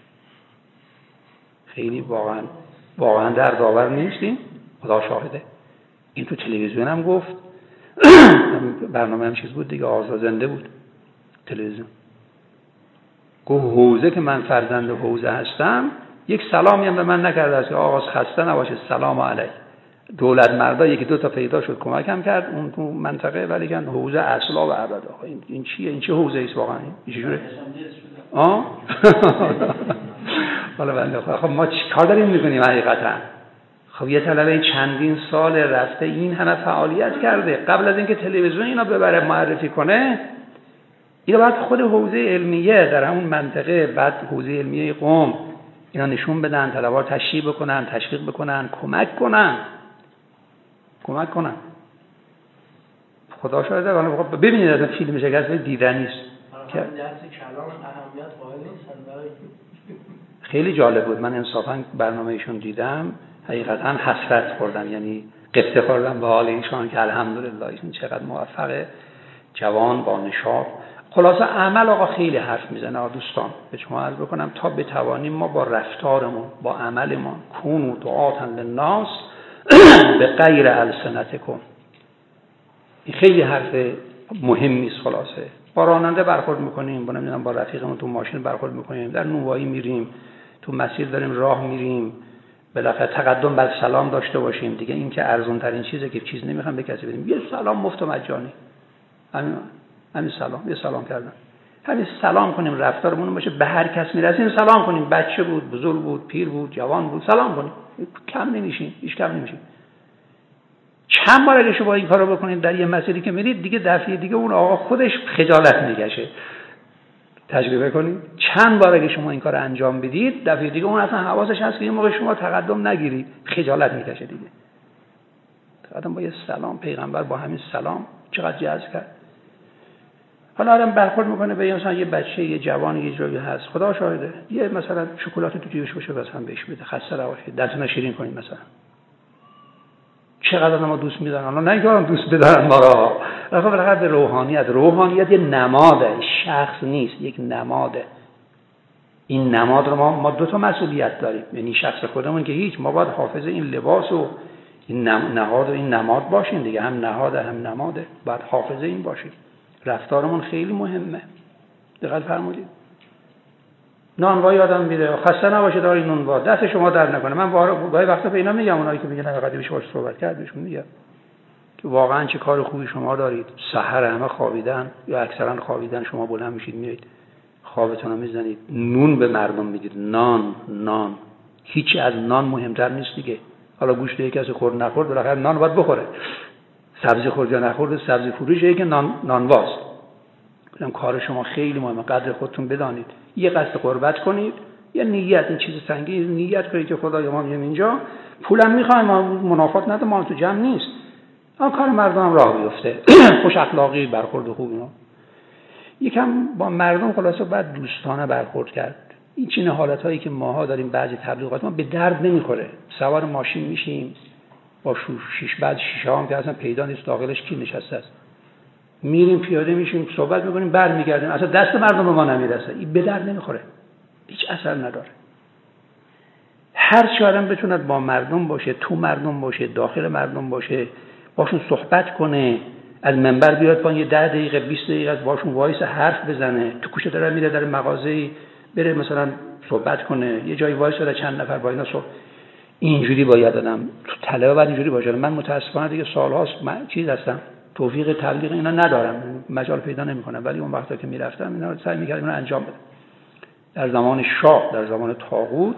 خیلی واقعا دردآور نیستیم. خدا شاهده. این تو تلویزیون هم گفت. برنامه هم چیز بود دیگه، آزاد زنده بود تلویزیون. گفت حوزه که من فرزند حوزه هستم، یک سلامی هم به من نکرده است که آقا خسته نباشه، سلام علیک. دولت مردا یکی دو تا پیدا شد کمکم کرد اون تو منطقه، ولی کن حوزه اصلا و ابدا. این چیه؟ این چه حوزه است واقعا؟ این چه جوره؟ حالا بنده خب ما چیکار داریم میکنیم حقیقتا؟ خب یه طلبه چندین سال رفته این همه فعالیت کرده، قبل از اینکه تلویزیون اینا ببره معرفی کنه، اینا بعد خود حوزه علمیه در همون منطقه، بعد حوزه علمیه قم اینا نشون بدن، طلبات تشریح بکنن، تشویق بکنن، کمک کنن. خدا شاهده. ببینید از فیلم شکست دیدنی است که درس کلام اهمیت قائل نیستن برای خیلی جالب بود. من انصافا برنامه‌ایشون دیدم، حقیقتا حسرت خوردم، یعنی قصه خوردم به حال ایشون که الحمدلله ایشون چقدر موفقه، جوان با نشاط. خلاصه عمل آقا خیلی حرف میزنه دوستان. به شما عرض بکنم تا بتوانیم ما با رفتارمون، با عملمون، کونوا دعاة للناس بغیر السنتکم، این خیلی حرف مهمی است. خلاصه با راننده برخورد میکنیم، با نمیدونم با رفیقمون تو ماشین برخورد میکنیم، در نونوایی میریم، تو مسیر داریم راه میریم، بالاخره تقدم بر سلام داشته باشیم دیگه. این که ارزون ترین چیزه که چیز نمیخوام به کسی بدیم، یه سلام مفت و مجانی، همین سلام، یه سلام کردن، همین سلام کنیم، رفتارمون باشه، به هر کس میرسیم سلام کنیم، بچه بود، بزرگ بود، پیر بود، جوان بود، سلام کنیم، کم نمیشیم، هیچ کم نمیشیم. چند بار اگه شما این کارو بکنید در یه مسیری که میرید، دیگه دفعه دیگه اون آقا خودش خجالت میکشه. تجربه کنید. چند بار اگه شما این کارو انجام بدید، دفعه دیگه اون اصلا حواسش هست که این موقع شما تقدم نگیرید، خجالت میکشه دیگه. تقدم با یه سلام، پیغمبر با همین سلام چقدر جذب کرد. حالا آدم برخورد میکنه به مثلا یه بچه، یه جوان، یه جایی هست، خدا شاهده، یه مثلا شکلات تو جیبش باشه مثلا بهش بده، خسته نباشه، دلتون شیرین کنید مثلا. چقدر ما دوست می‌دارن، حالا نه اینکه دوست بدارن ما را، بالاخره به روحانیت یه نماده، شخص نیست، یک نماده. این نماد رو ما دو تا مسئولیت داریم، یعنی شخص خودمون که هیچ، ما باید حافظ این لباس و این نهاد و این نماد باشیم دیگه، هم نهاده هم نماده، باید حافظ این باشیم. رفتارمون خیلی مهمه. دقت فرمودید. نانوایی آدم میره، خسته نباشه داری نانوا، دست شما درد نکنه. من گاهی وقتا به اینا میگم، اونایی که میگن فقط بهش باش صحبت کرد، بهشون میگم که واقعا چه کار خوبی شما دارید. سحر همه خوابیدن یا اکثرا خوابیدن، شما بلند میشید میرید خوابتون رو میزنید، نون به مردم میدید. نان هیچی از نان مهمتر نیست دیگه. حالا گوشت یک کسی خورد نخورد، بالاخره نان باید بخوره. سبزی خورد یا نخورد، سبزی فروشه که نانواست. گفتم کار شما خیلی مهمه، قدر خودتون بدانید. یه قصد قربت کنید، یه نیت، این چیز سنگین نیت کنید که خدای ما میام اینجا، پولم میخوایم، ما منافات نداره، ما تو جمع نیست، اما کار مردم راه بیفته. خوش اخلاقی، برخورد خوب. اینا یکم با مردم خلاصه بعد دوستانه برخورد کرد. این چین حالتایی که ماها داریم بعضی تبلیغات ما به درد نمیخوره. سوار ماشین میشیم با شیش بعد شیشه هم که اصلا پیدا نیست داخلش کی نشسته است، میریم پیاده میشیم صحبت میکنیم برمیگردیم، اصلا دست مردم به ما نمیرسه. این به درد نمیخوره، هیچ اثر نداره. هر چی آدم بتوند با مردم باشه، تو مردم باشه، داخل مردم باشه، باشون صحبت کنه، از منبر بیاد پایین یه 10 دقیقه 20 دقیقه باشون وایس حرف بزنه، تو کوچه داره میره در مغازه‌ای بره مثلا صحبت کنه، یه جایی وایس داره چند نفر با اینا اینجوری باید آدم تو طلبه باید اینجوری باشه. من متاسفانه دیگه سال‌هاست من چیز هستم، توفیق تبلیغ اینا ندارم، مجال پیدا نمی‌کنم، ولی اون وقتا که میرفتم اینا رو سعی می‌کردم اینا انجام بدم. در زمان شاه، در زمان طاغوت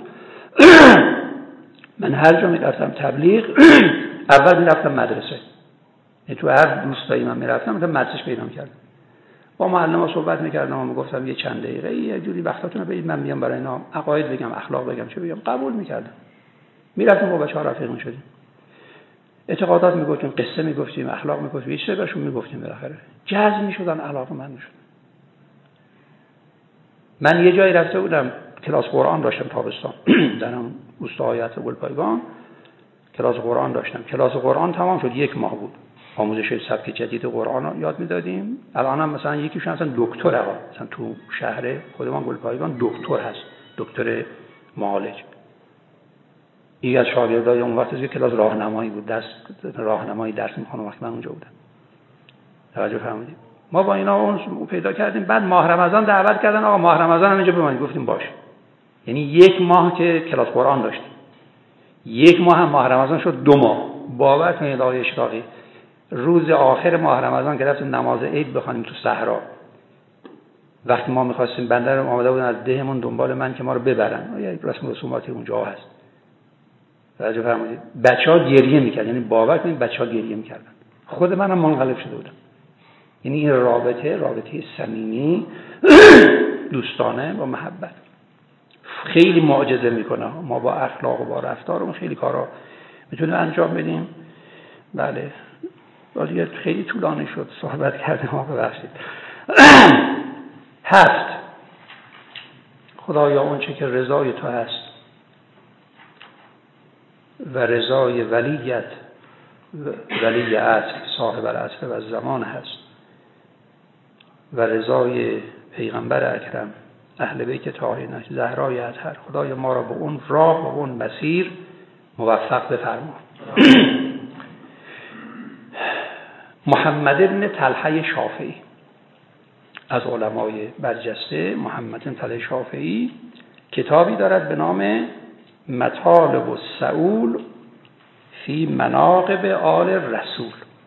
من هر جا میرفتم تبلیغ، اول میرفتم مدرسه. تو هر روستایی من میرفتم مثلا مدرسش پیدا کردم، با معلم‌ها صحبت میکردم و میگفتم یه چند دقیقه یه جوری وقتاتون رو بدید من میام برای اینا عقاید بگم، اخلاق بگم، چه بگم. قبول میکردم. میرفتیم با بچه‌ها رفیق میشدیم، اعتقادات میگفتیم، قصه میگفتیم، اخلاق میگفتیم، یه چیزی بهشون میگفتیم، بالاخره جذب میشدن، علاقه‌مند میشدن. من یه جایی رفته بودم کلاس قرآن داشتم تابستان در اون روستاهای اطراف گلپایگان کلاس قرآن داشتم. کلاس قرآن تمام شد، 1 ماه بود. آموزش سبک جدید قرآن رو یاد میدادیم. الان هم مثلا یکیشون اصلا دکتر آقا، مثلا تو شهر خودمان گلپایگان دکتر هست، دکتر معالج. یکی از شاگردای اون وقت که کلاس راهنمایی بود، راهنمایی درس می‌خونه وقتی من اونجا بودم. توجه فرمودید؟ ما با اینا اون پیدا کردیم. بعد ماه رمضان دعوت کردن، آقا ماه رمضان هم اینجا بمونید. گفتیم باشه. یعنی 1 ماه که کلاس قرآن داشتیم، 1 ماه هم ماه رمضان شد 2 ماه. باور کنید آقای اشراقی، روز آخر ماه رمضان که رفتیم نماز عید بخوانیم تو صحرا، وقتی ما می‌خواستیم بنده رو آماده بودن از دهمون دنبال من که ما رو ببرن، یه رسم رسوماتی اونجا هست. توجه فرمودید؟ بچه‌ها گریه می‌کردن، یعنی باور کنید بچه‌ها گریه می‌کردن. خود منم منقلب شده بودم. یعنی این رابطه صمیمی دوستانه با محبت خیلی معجزه میکنه. ما با اخلاق و با رفتارمون خیلی کارا میتونیم انجام بدیم. بله ولی خیلی طولانی شد صحبت کردیم، ما ببخشید. 7 خدایا اون چه که رضای تو هست و رضای ولیت، ولی اصل صاحب الاصل و زمان هست، و رضای پیغمبر اکرم اهل بیت طاهرینش زهرای اطهر، خدای ما را به اون راه و اون مسیر موفق بفرما. محمد ابن طلحه شافعی از علمای برجسته، محمد ابن طلحه شافعی کتابی دارد به نام مطالب السئول فی مناقب آل رسول.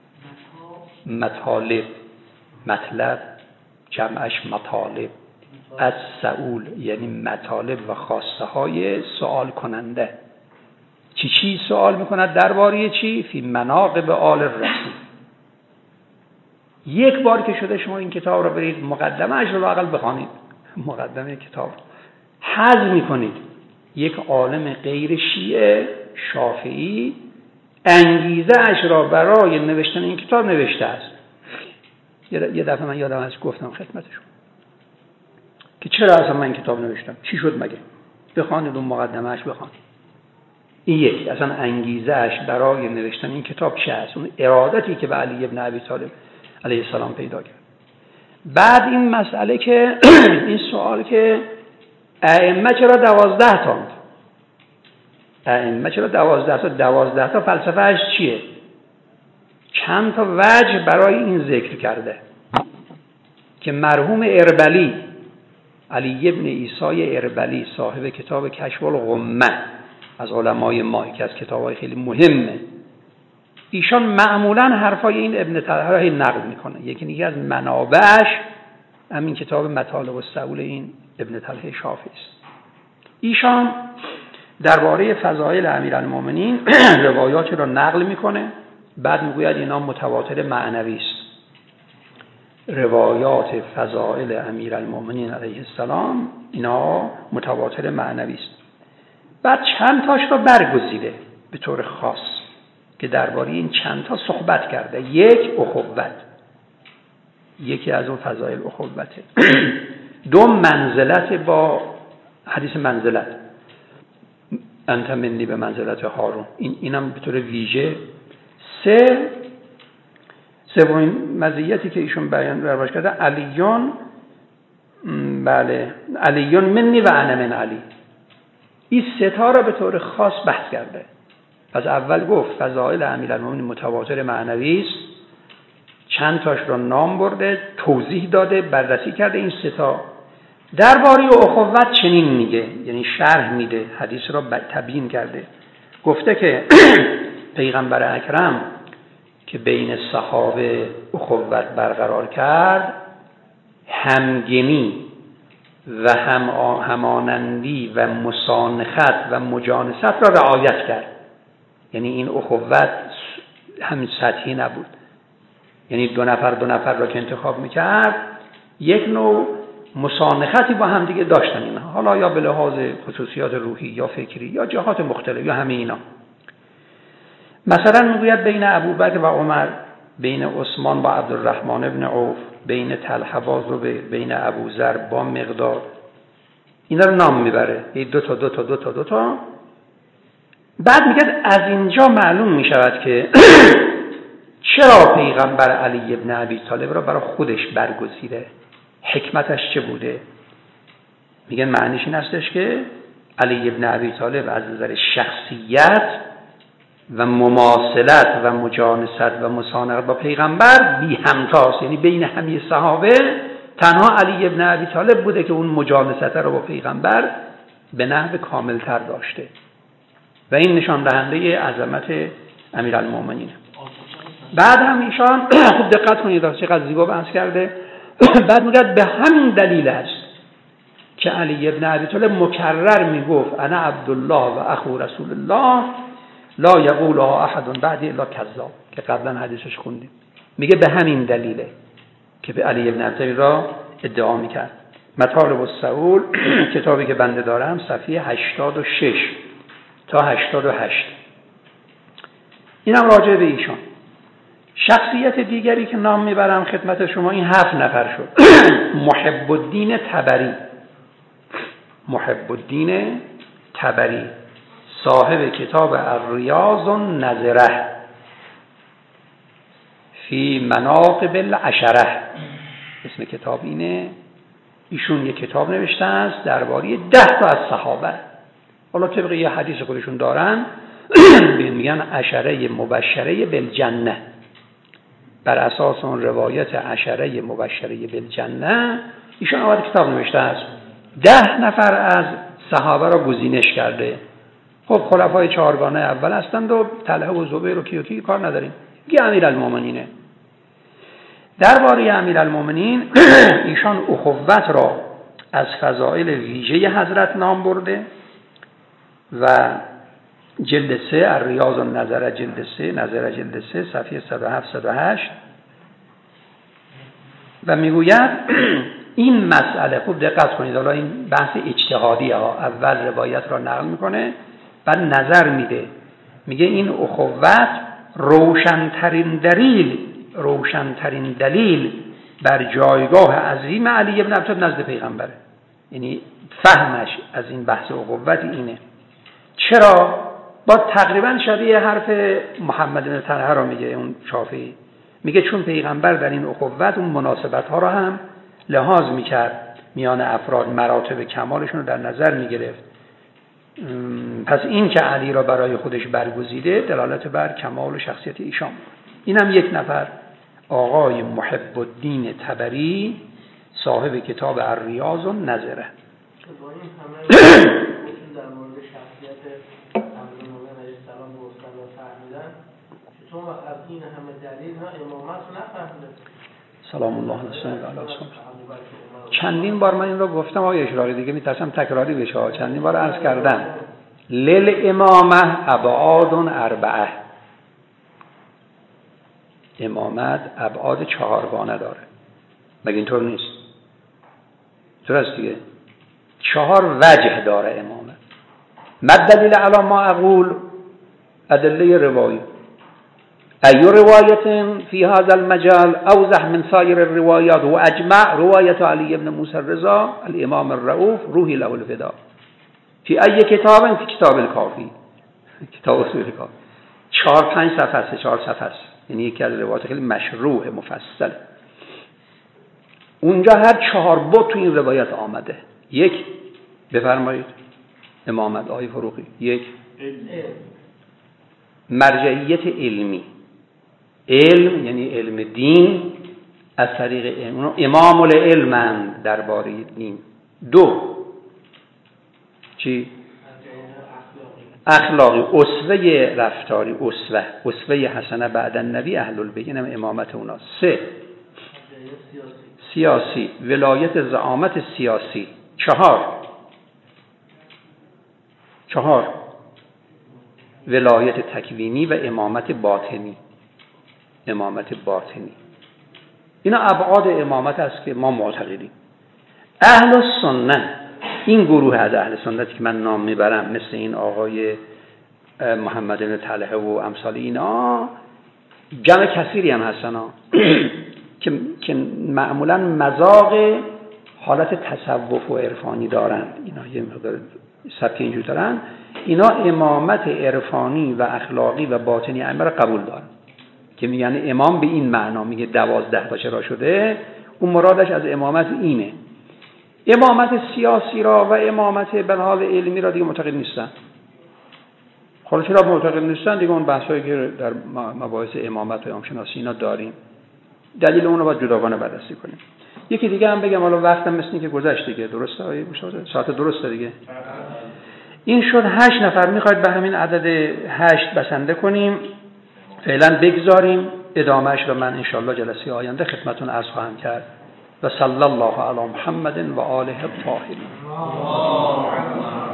مطلب جمعش مطالب، از سئول یعنی مطالب و خواسته های سوال کننده. چی سوال میکند درباره چی؟ فی مناقب آل رسول. 1 بار که شده شما این کتاب رو برید مقدمه اش رو اقل بخوانید، مقدمه کتاب هضم میکنید. یک عالم غیر شیعه شافعی انگیزه اش را برای نوشتن این کتاب نوشته است. یه دفعه من یادم هست گفتم خدمتشون که چرا اصلا من این کتاب نوشتم، چی شد مگه؟ بخوانید اون مقدمه اش بخوانید. این یک اصلا انگیزه اش برای نوشتن این کتاب چه است، اون ارادتی که به علی ابن ابی طالب علیه السلام پیدا کرد. بعد این مسئله که این سوال که ائمه چرا 12 تا، ائمه چرا 12 تا فلسفه اش چیه، چند تا وجه برای این ذکر کرده که مرحوم اربلی، علی ابن عیسی اربلی صاحب کتاب کشف الغمه از علمای ما که از کتابای خیلی مهمه، ایشان معمولا حرفای این ابن طلحه را نقل میکنه. یکی از منابعش همین کتاب مطالب السئول این ابن طلحه شافعی است. ایشان درباره فضائل امیرالمومنین روایات را نقل میکنه، بعد میگوید اینا متواتر معنوی است. روایات فضائل امیرالمومنین علیه السلام اینا متواتر معنوی است. بعد چند تاش را برگزیده به طور خاص که درباره این چند تا صحبت کرده. 1 اخوت، یکی از اون فضائل اخوته. 2 منزلت، با حدیث منزلت انت منی به منزلت هارون، اینم به طور ویژه. 3 سومین مزیتی که ایشون بیان دربارش کرده علیون، بله علیون منی و انا من علی. این 3 تا را به طور خاص بحث کرده. از اول گفت فضائل امیرالمومنین متواتر معنوی است، چند تاش را نام برده، توضیح داده، بررسی کرده. این 3 تا درباره اخوت چنین میگه، یعنی شرح میده، حدیث را تبیین کرده. گفته که پیغمبر اکرم که بین صحابه اخوت برقرار کرد، همگنی و همانندی و مسانخت و مجانست را رعایت کرد. یعنی این اخوت همین سطحی نبود، یعنی دو نفر را که انتخاب میکرد یک نوع مسانختی با هم دیگه داشتن اینها، حالا یا به لحاظ خصوصیات روحی یا فکری یا جهات مختلف یا همه اینا. مثلا میگوید بین ابوبکر و عمر، بین عثمان با عبدالرحمن ابن عوف، بین طلحه با زبیر، بین ابوذر با مقداد، اینا رو نام میبره، دو تا. بعد میگه از اینجا معلوم میشود که چرا پیغمبر علی ابن ابی طالب را برای خودش برگزیده، حکمتش چه بوده. میگن معنیش این هستش که علی ابن ابی طالب از نظر شخصیت و مماثلت و مجانست و مسانقت با پیغمبر بی همتاست، یعنی بین همه صحابه تنها علی ابن ابی طالب بوده که اون مجانست رو با پیغمبر به نحو کاملتر داشته و این نشان دهنده عظمت امیرالمومنین. بعد هم ایشان خوب دقت کنید چقدر زیبا بحث کرده. بعد میگه به همین دلیل است که علی ابن ابی طالب مکرر میگفت انا عبدالله و اخو رسول الله لا یقولها احد بعدی الا کذاب، که قبلا حدیثش خوندیم. میگه به همین دلیله که به علی ابن ابی طالب را ادعا میکرد. مطالب السئول کتابی که بنده دارم صفحه 86 تا 88. اینم راجع به ایشان. شخصیت دیگری که نام میبرم خدمت شما، این 7 نفر شد. محب الدین طبری، محب الدین طبری صاحب کتاب الریاض النظره فی مناقب العشره، اسم کتاب اینه. ایشون یک کتاب نوشته است درباره 10 تا از صحابه. حالا طبق یه حدیث خودشون دارن میگن عشره مبشره بالجنه، بر اساس اون روایت عشره مبشره بالجنه ایشون آمد کتاب نوشته است. 10 نفر از صحابه را گزینش کرده. خب خلفای 4گانه اول هستند و طلحه و زبیر و کیوکی کار نداریم. یه امیرالمومنینه. درباره امیرالمومنین ایشان اخوت را از فضائل ویژه حضرت نام برده و جلد 3 الریاض النظره جلد 3 نظره جلد 3 صفحه 107 108 و میگوید این مسئله، خوب دقت کنید، حالا این بحث اجتهادی ها، اول روایت را نقل میکنه بعد نظر میده. میگه این اخوت روشنترین دلیل بر جایگاه عظیم علی ابن ابی طالب نزد پیغمبره. یعنی فهمش از این بحث اخوت اینه. چرا؟ با تقریبا شبیه حرف محمد بن طلحه را میگه اون شافعی. میگه چون پیغمبر در این اخوت اون مناسبت ها را هم لحاظ میکرد، میان افراد مراتب کمالشون رو در نظر میگرفت. پس این که علی را برای خودش برگزیده دلالت بر کمال و شخصیت ایشان. اینم یک نفر، آقای محب الدین طبری صاحب کتاب الریاض النظره. با این همه در مورد شخصیت امیرالمومنین علیه السلام گفتن و فهمیدن، چطور از این همه دلیل نه امامت رو نفهمیده؟ سلام الله علیه. چندین بار من این رو گفتم آقای اشراقی، دیگه میترسم تکراری بشه. چندین بار عرض کردم للامامه ابعاد 4. امامت ابعاد 4گانه داره، مگه اینطور نیست؟ درست دیگه. 4 وجه داره امامت. مد دلیل علی ما اقول ادله روایی ای روایت فی هذا المجال اوضح من سایر الروايات و اجمع روایت علی ابن موسی الرضا الامام الرؤوف روحی له الفدا فی ای کتاب فی کتاب الکافی، کتاب اصول کافی. 4-5 صفحه است، 4 صفحه است. یعنی یکی از روایات خیلی مشروح مفصل. اونجا هر 4 بود تو این روایت آمده. یک بفرمایید امامت آقای فروغی. یک مرجعیت علمی، علم یعنی علم دین از طریق علم، امام العلم درباره دین. 2 چی؟ اخلاقی، اسوه رفتاری، اسوه حسنه بعد النبی اهل البیت، اینم امامت اونا. 3 سیاسی، ولایت زعامت سیاسی. 4 ولایت تکوینی و امامت باطنی. اینا ابعاد امامت است که ما معتقدیم. اهل سنت، این گروه از اهل سنت که من نام میبرم، مثل این آقای محمد بن طلحه و امثال اینا، جمع کثیری هم هستن که معمولا مذاق حالت تصوف و عرفانی دارند. اینا یه مقدار سبک اینجور دارن. اینا امامت عرفانی و اخلاقی و باطنی ائمه را قبول دارن که میگن امام به این معنا، میگه 12 تا چرا شده، اون مرادش از امامت اینه. امامت سیاسی را و امامت به حال علمی را دیگه معتقد نیستن. حالا چرا معتقد نیستن؟ دیگه اون بحثایی که در مباحث امامت و امام شناسی اینا داریم، دلیل اون رو باید جداگانه بررسی کنیم. یکی دیگه هم بگم، حالا وقتم مثل این که گذشت دیگه، درسته آیه ساعت درسته دیگه. این شد 8 نفر. میخواید به همین عدد 8 بسنده کنیم، فعلا بگذاریم، ادامهش رو من انشالله جلسه آینده خدمتون عرض خواهم کرد. و صلی الله علی محمد و آله الطاهرین.